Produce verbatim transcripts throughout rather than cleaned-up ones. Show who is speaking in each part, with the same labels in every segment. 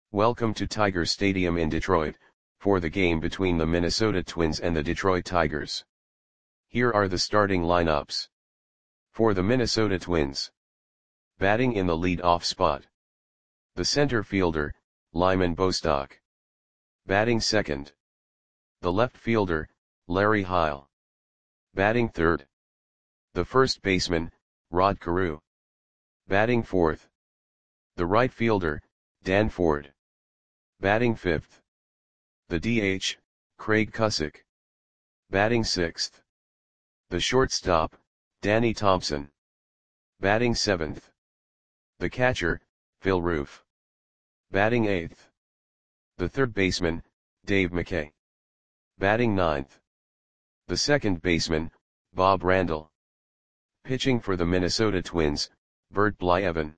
Speaker 1: Welcome to Tiger Stadium in Detroit, for the game between the Minnesota Twins and the Detroit Tigers. Here are the starting lineups. For the Minnesota Twins. Batting in the lead-off spot. The center fielder, Lyman Bostock. Batting second. The left fielder, Larry Heil. Batting third. The first baseman, Rod Carew. Batting fourth. The right fielder, Dan Ford. Batting fifth. The D H, Craig Cusick. Batting sixth. The shortstop, Danny Thompson. Batting seventh. The catcher, Phil Roof. Batting eighth. The third baseman, Dave McKay. Batting ninth. The second baseman, Bob Randall. Pitching for the Minnesota Twins, Bert Blyleven.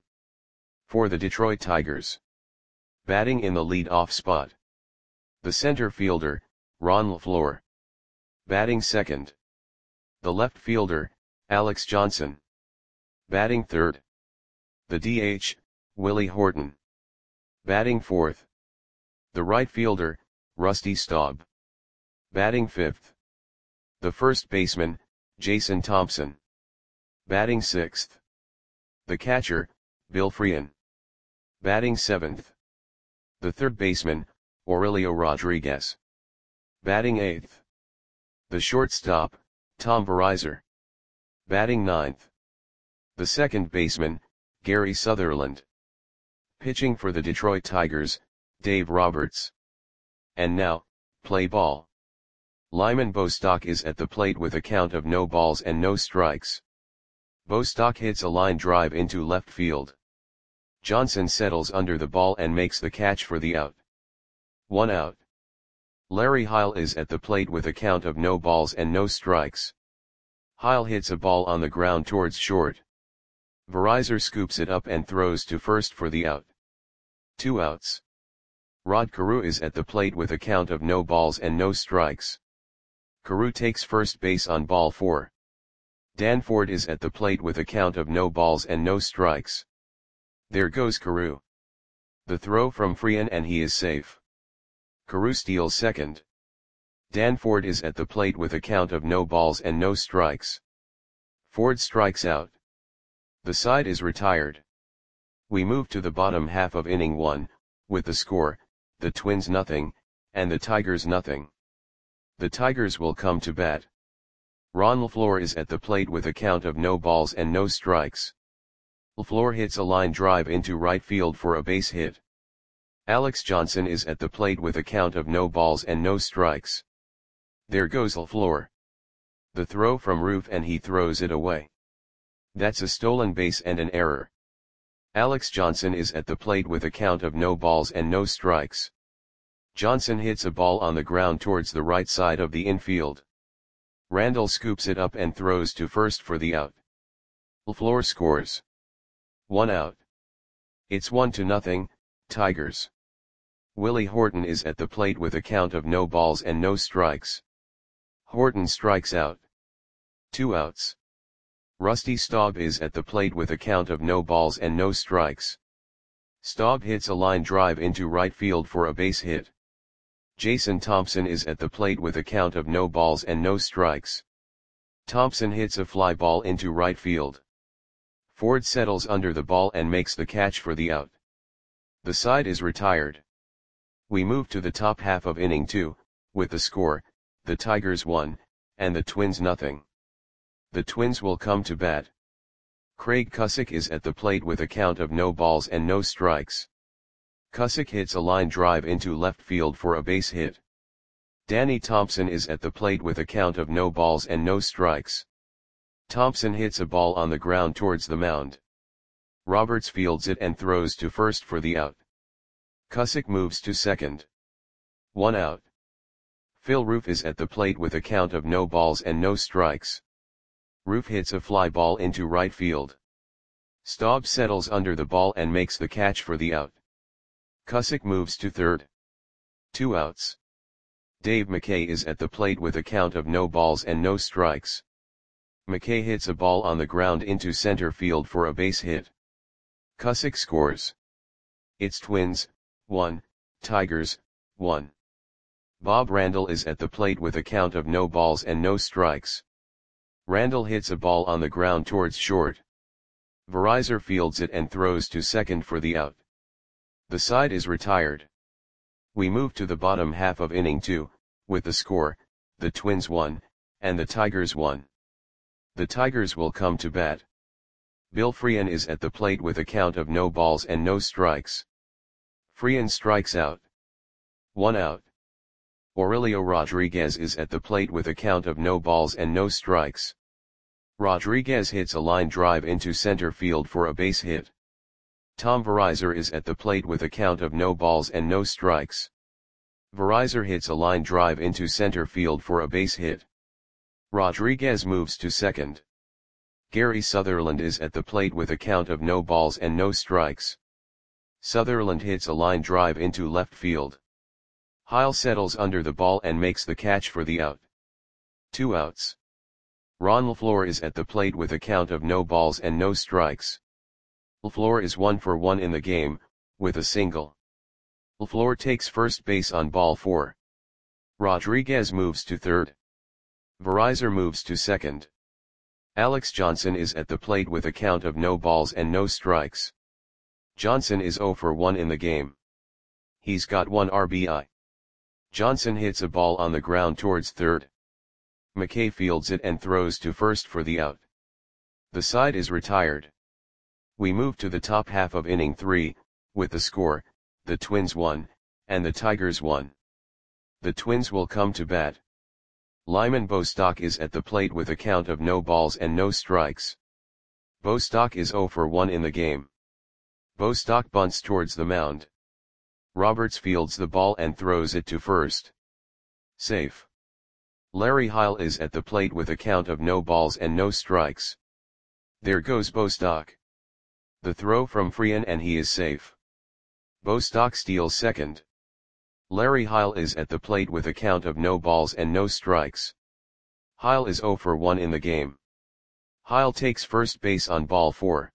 Speaker 1: For the Detroit Tigers. Batting in the lead-off spot. The center fielder, Ron LeFlore. Batting second. The left fielder, Alex Johnson. Batting third. The D H, Willie Horton. Batting fourth. The right fielder, Rusty Staub. Batting fifth. The first baseman, Jason Thompson. Batting sixth. The catcher, Bill Freehan. Batting seventh. The third baseman, Aurelio Rodriguez. Batting eighth. The shortstop, Tom Verizar. Batting ninth. The second baseman, Gary Sutherland. Pitching for the Detroit Tigers, Dave Roberts. And now, play ball. Lyman Bostock is at the plate with a count of no balls and no strikes. Bostock hits a line drive into left field. Johnson settles under the ball and makes the catch for the out. One out. Larry Heil is at the plate with a count of no balls and no strikes. Heil hits a ball on the ground towards short. Verizar scoops it up and throws to first for the out. Two outs. Rod Carew is at the plate with a count of no balls and no strikes. Carew takes first base on ball four. Dan Ford is at the plate with a count of no balls and no strikes. There goes Carew. The throw from Freehan and he is safe. Carew steals second. Dan Ford is at the plate with a count of no balls and no strikes. Ford strikes out. The side is retired. We move to the bottom half of inning one, with the score, the Twins nothing, and the Tigers nothing. The Tigers will come to bat. Ron LeFlore is at the plate with a count of no balls and no strikes. LeFlore hits a line drive into right field for a base hit. Alex Johnson is at the plate with a count of no balls and no strikes. There goes LeFlore. The throw from Roof and he throws it away. That's a stolen base and an error. Alex Johnson is at the plate with a count of no balls and no strikes. Johnson hits a ball on the ground towards the right side of the infield. Randall scoops it up and throws to first for the out. LeFlore scores. One out. It's one to nothing, Tigers. Willie Horton is at the plate with a count of no balls and no strikes. Horton strikes out. Two outs. Rusty Staub is at the plate with a count of no balls and no strikes. Staub hits a line drive into right field for a base hit. Jason Thompson is at the plate with a count of no balls and no strikes. Thompson hits a fly ball into right field. Ford settles under the ball and makes the catch for the out. The side is retired. We move to the top half of inning two, with the score, the Tigers one, and the Twins nothing. The Twins will come to bat. Craig Cusick is at the plate with a count of no balls and no strikes. Cusick hits a line drive into left field for a base hit. Danny Thompson is at the plate with a count of no balls and no strikes. Thompson hits a ball on the ground towards the mound. Roberts fields it and throws to first for the out. Cusick moves to second. One out. Phil Roof is at the plate with a count of no balls and no strikes. Roof hits a fly ball into right field. Staub settles under the ball and makes the catch for the out. Cusick moves to third. Two outs. Dave McKay is at the plate with a count of no balls and no strikes. McKay hits a ball on the ground into center field for a base hit. Cusick scores. It's Twins, one, Tigers, one. Bob Randall is at the plate with a count of no balls and no strikes. Randall hits a ball on the ground towards short. Verizor fields it and throws to second for the out. The side is retired. We move to the bottom half of inning two, with the score, the Twins one, and the Tigers one. The Tigers will come to bat. Bill Freehan is at the plate with a count of no balls and no strikes. Freehan strikes out. One out. Aurelio Rodriguez is at the plate with a count of no balls and no strikes. Rodriguez hits a line drive into center field for a base hit. Tom Verizor is at the plate with a count of no balls and no strikes. Verizor hits a line drive into center field for a base hit. Rodriguez moves to second. Gary Sutherland is at the plate with a count of no balls and no strikes. Sutherland hits a line drive into left field. Heil settles under the ball and makes the catch for the out. Two outs. Ron LaFleur is at the plate with a count of no balls and no strikes. LaFleur is one for one in the game, with a single. LaFleur takes first base on ball four. Rodriguez moves to third. Verizor moves to second. Alex Johnson is at the plate with a count of no balls and no strikes. Johnson is zero for one in the game. He's got one R B I. Johnson hits a ball on the ground towards third. McKay fields it and throws to first for the out. The side is retired. We move to the top half of inning three, with the score, the Twins one, and the Tigers one. The Twins will come to bat. Lyman Bostock is at the plate with a count of no balls and no strikes. Bostock is zero for one in the game. Bostock bunts towards the mound. Roberts fields the ball and throws it to first. Safe. Larry Heil is at the plate with a count of no balls and no strikes. There goes Bostock. The throw from Freehan and he is safe. Bostock steals second. Larry Heil is at the plate with a count of no balls and no strikes. Heil is zero for one in the game. Heil takes first base on ball four.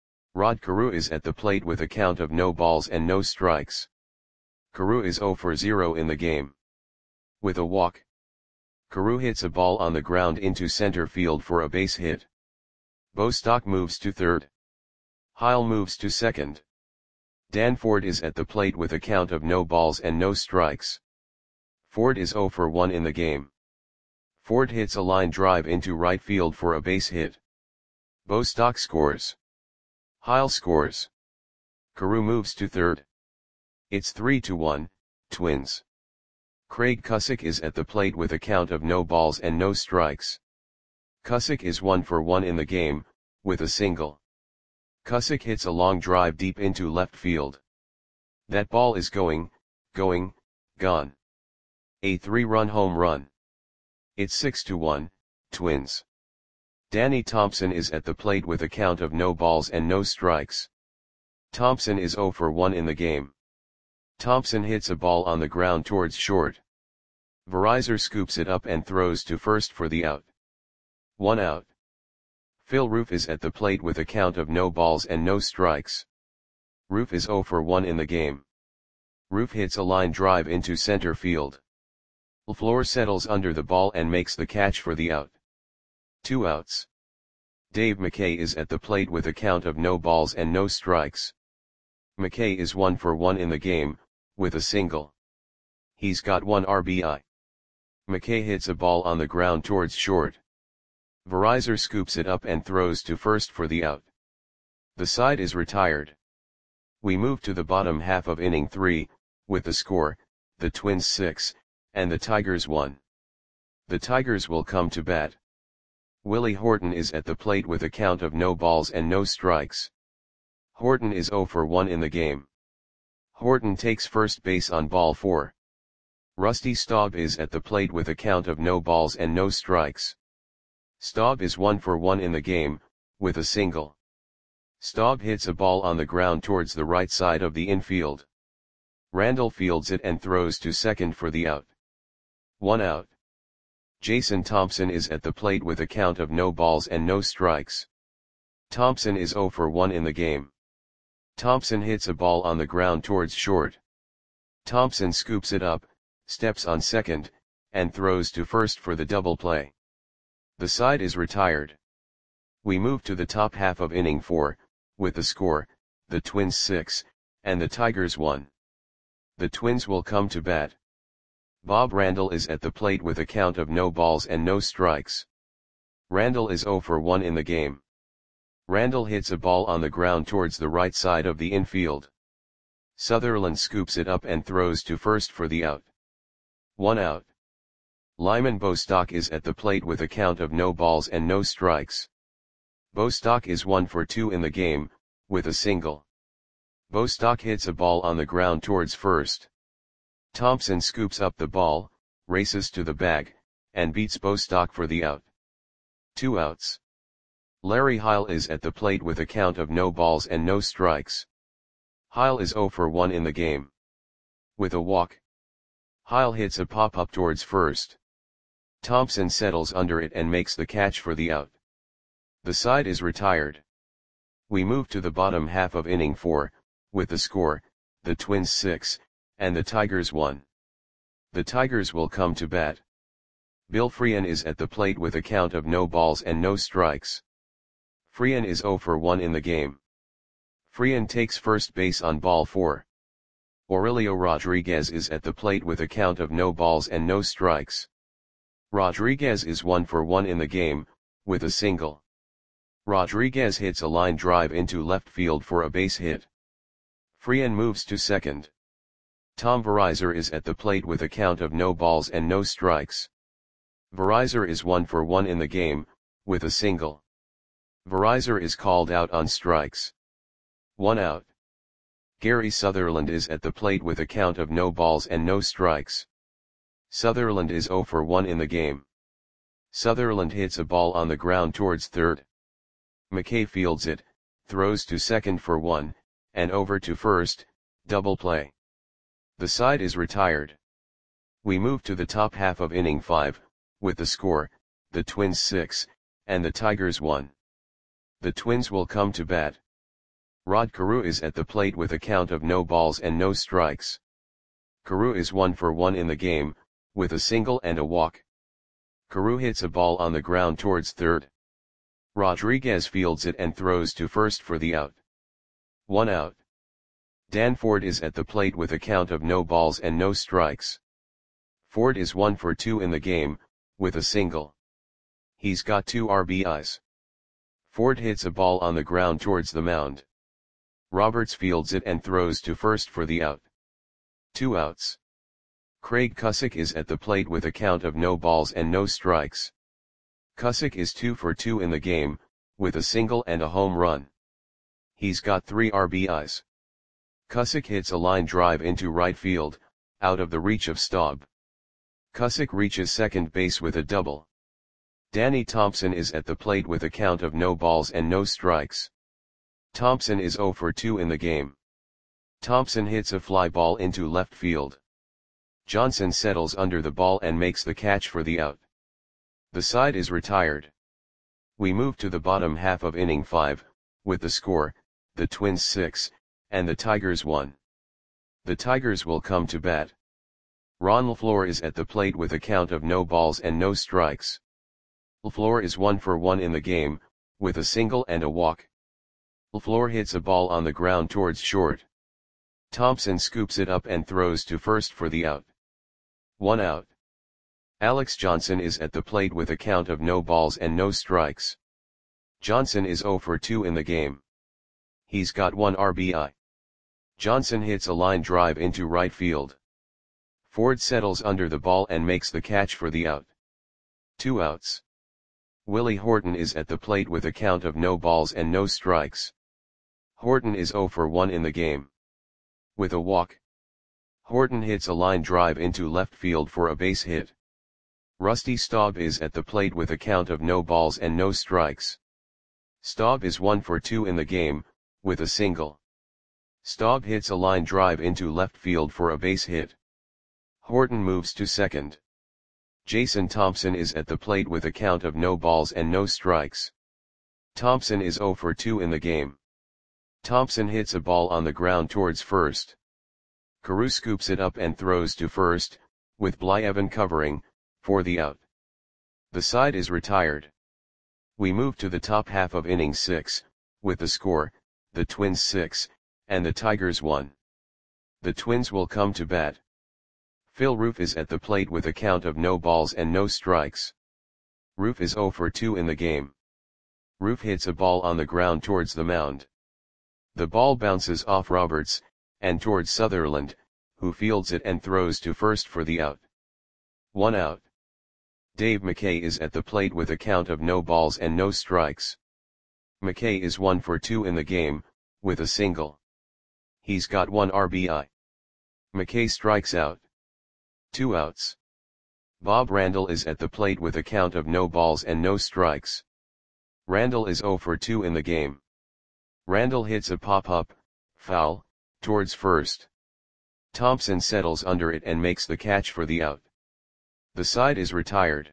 Speaker 1: Rod Carew is at the plate with a count of no balls and no strikes. Carew is zero for zero in the game. With a walk, Carew hits a ball on the ground into center field for a base hit. Bostock moves to third. Heil moves to second. Dan Ford is at the plate with a count of no balls and no strikes. Ford is zero for one in the game. Ford hits a line drive into right field for a base hit. Bostock scores. Heil scores. Carew moves to third. It's three to one, Twins. Craig Cusick is at the plate with a count of no balls and no strikes. Cusick is one for one in the game, with a single. Cusick hits a long drive deep into left field. That ball is going, going, gone. A three-run home run. It's six to one, Twins. Danny Thompson is at the plate with a count of no balls and no strikes. Thompson is zero for one in the game. Thompson hits a ball on the ground towards short. Verizor scoops it up and throws to first for the out. One out. Phil Roof is at the plate with a count of no balls and no strikes. Roof is zero for one in the game. Roof hits a line drive into center field. LaFleur settles under the ball and makes the catch for the out. Two outs. Dave McKay is at the plate with a count of no balls and no strikes. McKay is one for one in the game, with a single. He's got one R B I. McKay hits a ball on the ground towards short. Verizor scoops it up and throws to first for the out. The side is retired. We move to the bottom half of inning three, with the score, the Twins six, and the Tigers one. The Tigers will come to bat. Willie Horton is at the plate with a count of no balls and no strikes. Horton is zero for one in the game. Horton takes first base on ball four. Rusty Staub is at the plate with a count of no balls and no strikes. Staub is one for one in the game, with a single. Staub hits a ball on the ground towards the right side of the infield. Randall fields it and throws to second for the out. One out. Jason Thompson is at the plate with a count of no balls and no strikes. Thompson is zero for one in the game. Thompson hits a ball on the ground towards short. Thompson scoops it up, steps on second, and throws to first for the double play. The side is retired. We move to the top half of inning four, with the score, the Twins six, and the Tigers one. The Twins will come to bat. Bob Randall is at the plate with a count of no balls and no strikes. Randall is oh for one in the game. Randall hits a ball on the ground towards the right side of the infield. Sutherland scoops it up and throws to first for the out. One out. Lyman Bostock is at the plate with a count of no balls and no strikes. Bostock is one for two in the game, with a single. Bostock hits a ball on the ground towards first. Thompson scoops up the ball, races to the bag, and beats Bostock for the out. Two outs. Larry Heil is at the plate with a count of no balls and no strikes. Heil is oh for one in the game. With a walk. Heil hits a pop-up towards first. Thompson settles under it and makes the catch for the out. The side is retired. We move to the bottom half of inning four, with the score, the Twins six, and the Tigers one. The Tigers will come to bat. Bill Freehan is at the plate with a count of no balls and no strikes. Freehan is oh for one in the game. Freehan takes first base on ball four. Aurelio Rodriguez is at the plate with a count of no balls and no strikes. Rodriguez is one for one in the game, with a single. Rodriguez hits a line drive into left field for a base hit. Freehan moves to second. Tom Verizur is at the plate with a count of no balls and no strikes. Verizur is one for one in the game, with a single. Verizur is called out on strikes. One out. Gary Sutherland is at the plate with a count of no balls and no strikes. Sutherland is oh for one in the game. Sutherland hits a ball on the ground towards third. McKay fields it, throws to second for one, and over to first, double play. The side is retired. We move to the top half of inning five, with the score, the Twins six, and the Tigers one. The Twins will come to bat. Rod Carew is at the plate with a count of no balls and no strikes. Carew is one for one in the game, with a single and a walk. Carew hits a ball on the ground towards third. Rodriguez fields it and throws to first for the out. One out. Dan Ford is at the plate with a count of no balls and no strikes. Ford is one for two in the game, with a single. He's got two R B Is. Ford hits a ball on the ground towards the mound. Roberts fields it and throws to first for the out. Two outs. Craig Cusick is at the plate with a count of no balls and no strikes. Cusick is two for two in the game, with a single and a home run. He's got three R B Is. Cusick hits a line drive into right field, out of the reach of Staub. Cusick reaches second base with a double. Danny Thompson is at the plate with a count of no balls and no strikes. Thompson is oh for two in the game. Thompson hits a fly ball into left field. Johnson settles under the ball and makes the catch for the out. The side is retired. We move to the bottom half of inning five, with the score, the Twins six, and the Tigers one. The Tigers will come to bat. Ron LaFleur is at the plate with a count of no balls and no strikes. LaFleur is one for one in the game, with a single and a walk. LaFleur hits a ball on the ground towards short. Thompson scoops it up and throws to first for the out. One out. Alex Johnson is at the plate with a count of no balls and no strikes. Johnson is oh for two in the game. He's got one R B I. Johnson hits a line drive into right field. Ford settles under the ball and makes the catch for the out. Two outs. Willie Horton is at the plate with a count of no balls and no strikes. Horton is oh for one in the game. With a walk. Horton hits a line drive into left field for a base hit. Rusty Staub is at the plate with a count of no balls and no strikes. Staub is one for two in the game, with a single. Staub hits a line drive into left field for a base hit. Horton moves to second. Jason Thompson is at the plate with a count of no balls and no strikes. Thompson is oh for two in the game. Thompson hits a ball on the ground towards first. Carew scoops it up and throws to first, with Blyevin covering, for the out. The side is retired. We move to the top half of inning six, with the score, the Twins six, and the Tigers one. The Twins will come to bat. Phil Roof is at the plate with a count of no balls and no strikes. Roof is oh for two in the game. Roof hits a ball on the ground towards the mound. The ball bounces off Roberts, and towards Sutherland, who fields it and throws to first for the out. One out. Dave McKay is at the plate with a count of no balls and no strikes. McKay is one for two in the game, with a single. He's got one R B I. McKay strikes out. Two outs. Bob Randall is at the plate with a count of no balls and no strikes. Randall is oh for two in the game. Randall hits a pop-up, foul, towards first. Thompson settles under it and makes the catch for the out. The side is retired.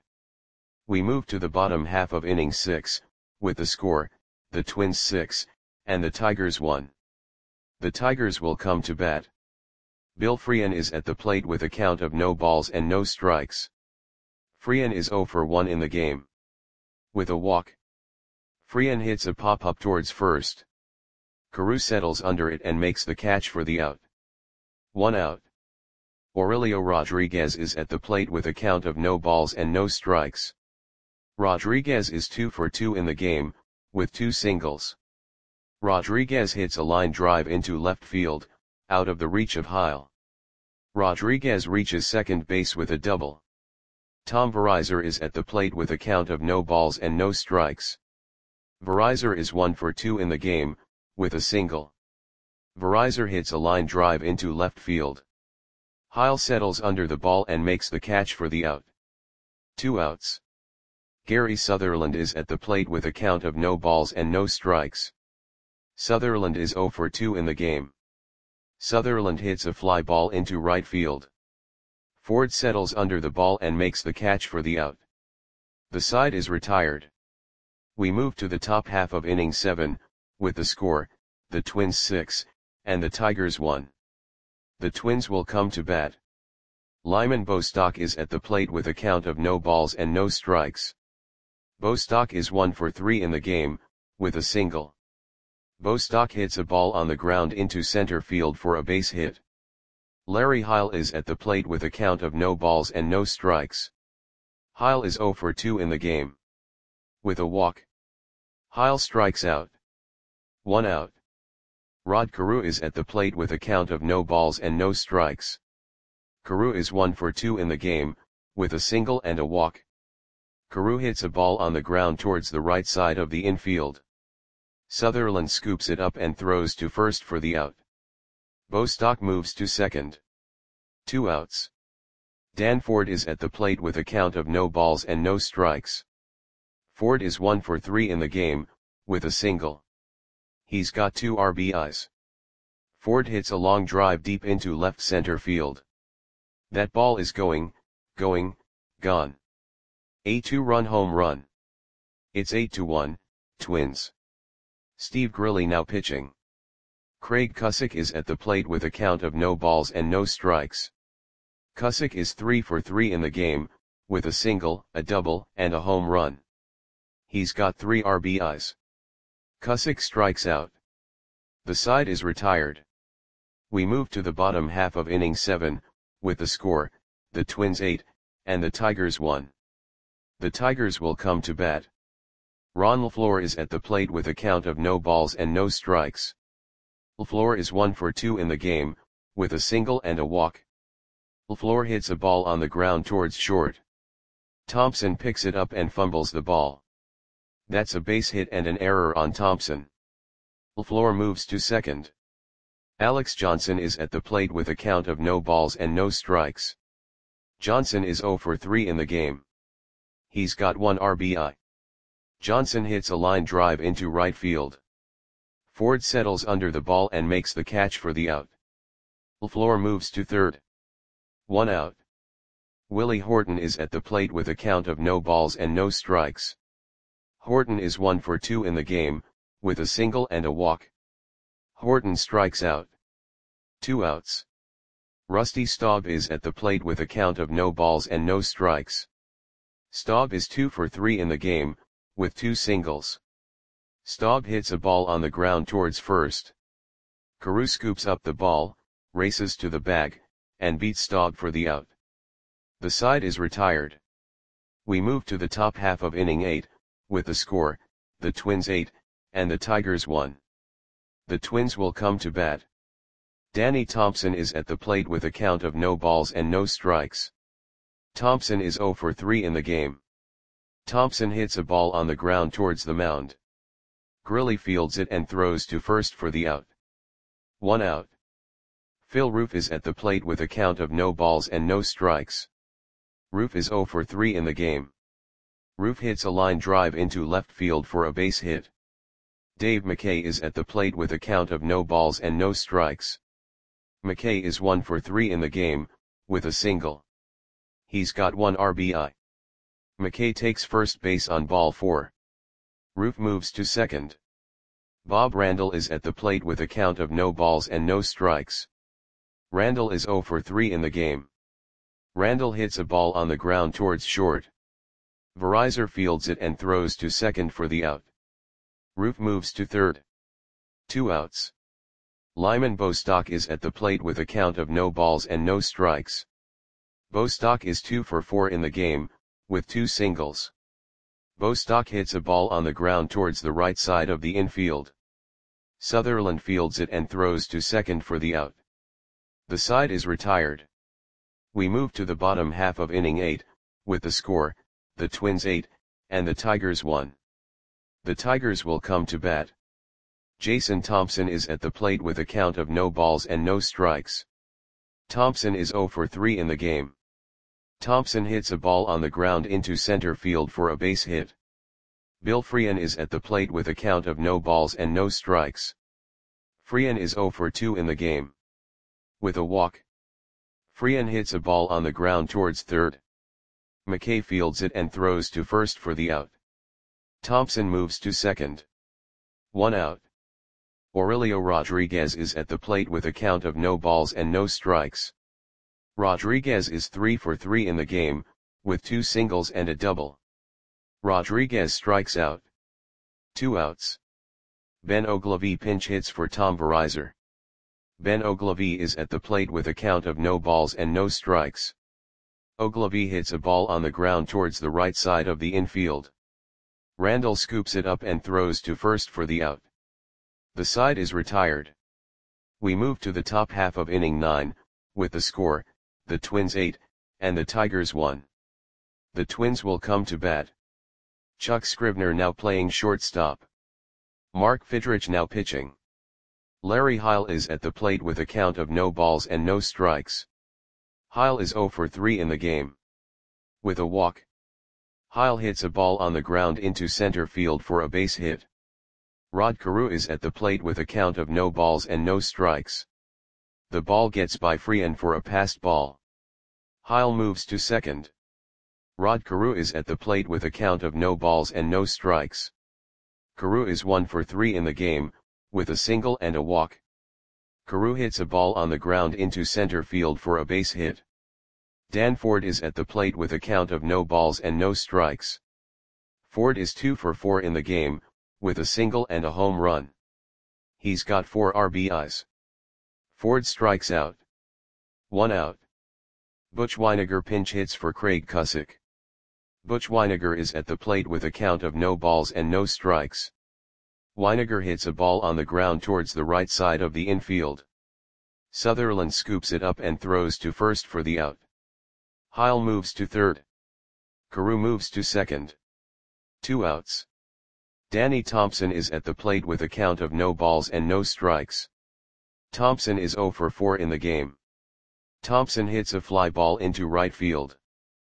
Speaker 1: We move to the bottom half of inning six, with the score, the Twins six, and the Tigers one. The Tigers will come to bat. Bill Freehan is at the plate with a count of no balls and no strikes. Freehan is oh for one in the game. With a walk. Freehan hits a pop-up towards first. Carew settles under it and makes the catch for the out. One out. Aurelio Rodriguez is at the plate with a count of no balls and no strikes. Rodriguez is two for two in the game, with two singles. Rodriguez hits a line drive into left field, out of the reach of Heil. Rodriguez reaches second base with a double. Tom Verizar is at the plate with a count of no balls and no strikes. Verizar is one for two in the game, with a single. Verizar hits a line drive into left field. Heil settles under the ball and makes the catch for the out. Two outs. Gary Sutherland is at the plate with a count of no balls and no strikes. Sutherland is oh for two in the game. Sutherland hits a fly ball into right field. Ford settles under the ball and makes the catch for the out. The side is retired. We move to the top half of inning seven, with the score, the Twins six, and the Tigers one. The Twins will come to bat. Lyman Bostock is at the plate with a count of no balls and no strikes. Bostock is one for three in the game, with a single. Bostock hits a ball on the ground into center field for a base hit. Larry Heil is at the plate with a count of no balls and no strikes. Heil is oh for two in the game. With a walk. Heil strikes out. One out. Rod Carew is at the plate with a count of no balls and no strikes. Carew is one for two in the game, with a single and a walk. Carew hits a ball on the ground towards the right side of the infield. Sutherland scoops it up and throws to first for the out. Bostock moves to second. Two outs. Dan Ford is at the plate with a count of no balls and no strikes. Ford is one for three in the game, with a single. He's got two R B Is. Ford hits a long drive deep into left center field. That ball is going, going, gone. A two-run home run. It's eight to one, Twins. Steve Grilli now pitching. Craig Cusick is at the plate with a count of no balls and no strikes. Cusick is three for three in the game, with a single, a double, and a home run. He's got three R B Is. Cusick strikes out. The side is retired. We move to the bottom half of inning seven, with the score, the Twins eight, and the Tigers one. The Tigers will come to bat. Ron LaFleur is at the plate with a count of no balls and no strikes. LaFleur is one for two in the game, with a single and a walk. LaFleur hits a ball on the ground towards short. Thompson picks it up and fumbles the ball. That's a base hit and an error on Thompson. LaFleur moves to second. Alex Johnson is at the plate with a count of no balls and no strikes. Johnson is oh for three in the game. He's got one R B I. Johnson hits a line drive into right field. Ford settles under the ball and makes the catch for the out. LaFleur moves to third. One out. Willie Horton is at the plate with a count of no balls and no strikes. Horton is one for two in the game, with a single and a walk. Horton strikes out. Two outs. Rusty Staub is at the plate with a count of no balls and no strikes. Staub is two for three in the game, with two singles. Staub hits a ball on the ground towards first. Carew scoops up the ball, races to the bag, and beats Staub for the out. The side is retired. We move to the top half of inning eight, with the score, the Twins eight, and the Tigers one. The Twins will come to bat. Danny Thompson is at the plate with a count of no balls and no strikes. Thompson is zero for three in the game. Thompson hits a ball on the ground towards the mound. Grilli fields it and throws to first for the out. One out. Phil Roof is at the plate with a count of no balls and no strikes. Roof is zero for three in the game. Roof hits a line drive into left field for a base hit. Dave McKay is at the plate with a count of no balls and no strikes. McKay is one for three in the game, with a single. He's got one R B I. McKay takes first base on ball four. Roof moves to second. Bob Randall is at the plate with a count of no balls and no strikes. Randall is zero for three in the game. Randall hits a ball on the ground towards short. Verizor fields it and throws to second for the out. Roof moves to third. Two outs. Lyman Bostock is at the plate with a count of no balls and no strikes. Bostock is two for four in the game, with two singles. Bostock hits a ball on the ground towards the right side of the infield. Sutherland fields it and throws to second for the out. The side is retired. We move to the bottom half of inning eight, with the score, the Twins eight, and the Tigers one. The Tigers will come to bat. Jason Thompson is at the plate with a count of no balls and no strikes. Thompson is zero for three in the game. Thompson hits a ball on the ground into center field for a base hit. Bill Freehan is at the plate with a count of no balls and no strikes. Freehan is zero for two in the game. With a walk. Freehan hits a ball on the ground towards third. McKay fields it and throws to first for the out. Thompson moves to second. One out. Aurelio Rodriguez is at the plate with a count of no balls and no strikes. Rodriguez is three for three in the game, with two singles and a double. Rodriguez strikes out. Two outs. Ben Oglivie pinch hits for Tom Verizor. Ben Oglivie is at the plate with a count of no balls and no strikes. Oglivie hits a ball on the ground towards the right side of the infield. Randall scoops it up and throws to first for the out. The side is retired. We move to the top half of inning nine, with the score, the Twins eight, and the Tigers one. The Twins will come to bat. Chuck Scrivener now playing shortstop. Mark Fidrich now pitching. Larry Heil is at the plate with a count of no balls and no strikes. Heil is zero for three in the game. With a walk. Heil hits a ball on the ground into center field for a base hit. Rod Carew is at the plate with a count of no balls and no strikes. The ball gets by Freehan for a passed ball. Heil moves to second. Rod Carew is at the plate with a count of no balls and no strikes. Carew is one for three in the game, with a single and a walk. Carew hits a ball on the ground into center field for a base hit. Dan Ford is at the plate with a count of no balls and no strikes. Ford is two for four in the game, with a single and a home run. He's got four R B Is. Ford strikes out. One out. Butch Weiniger pinch hits for Craig Cusick. Butch Weiniger is at the plate with a count of no balls and no strikes. Weiniger hits a ball on the ground towards the right side of the infield. Sutherland scoops it up and throws to first for the out. Heil moves to third. Carew moves to second. Two outs. Danny Thompson is at the plate with a count of no balls and no strikes. Thompson is zero for four in the game. Thompson hits a fly ball into right field.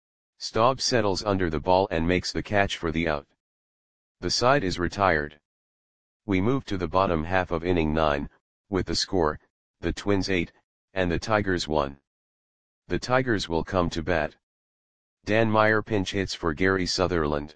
Speaker 1: Staub settles under the ball and makes the catch for the out. The side is retired. We move to the bottom half of inning nine, with the score, the Twins eight, and the Tigers one. The Tigers will come to bat. Dan Meyer pinch hits for Gary Sutherland.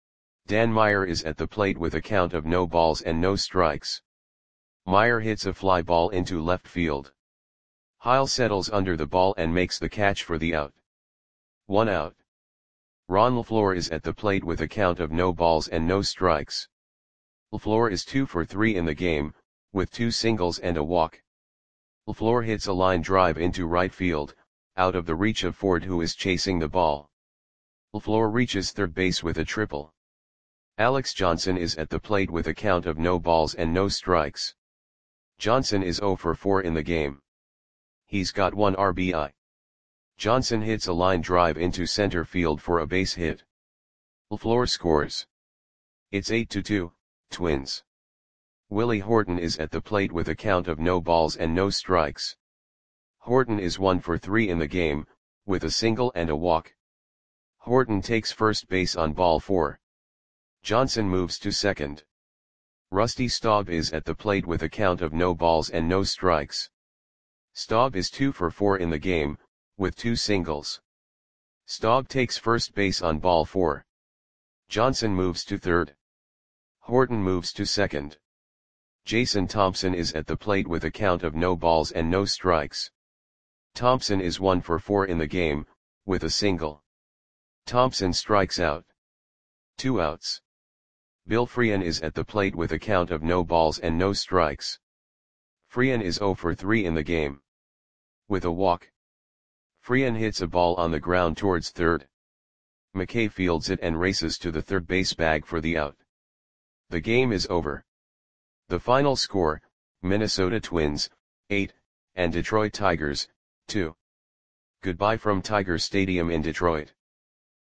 Speaker 1: Dan Meyer is at the plate with a count of no balls and no strikes. Meyer hits a fly ball into left field. Heil settles under the ball and makes the catch for the out. One out. Ron LaFleur is at the plate with a count of no balls and no strikes. LaFleur is two for three in the game, with two singles and a walk. LaFleur hits a line drive into right field, out of the reach of Ford, who is chasing the ball. LaFleur reaches third base with a triple. Alex Johnson is at the plate with a count of no balls and no strikes. Johnson is zero for four in the game. He's got one R B I. Johnson hits a line drive into center field for a base hit. LaFleur scores. It's eight to two, Twins. Willie Horton is at the plate with a count of no balls and no strikes. Horton is one for three in the game, with a single and a walk. Horton takes first base on ball four. Johnson moves to second. Rusty Staub is at the plate with a count of no balls and no strikes. Staub is two for four in the game, with two singles. Staub takes first base on ball four. Johnson moves to third. Horton moves to second. Jason Thompson is at the plate with a count of no balls and no strikes. Thompson is one for four in the game, with a single. Thompson strikes out. Two outs. Bill Freehan is at the plate with a count of no balls and no strikes. Freehan is zero for three in the game. With a walk. Freehan hits a ball on the ground towards third. McKay fields it and races to the third base bag for the out. The game is over. The final score, Minnesota Twins, eight, and Detroit Tigers, two. Goodbye from Tiger Stadium in Detroit.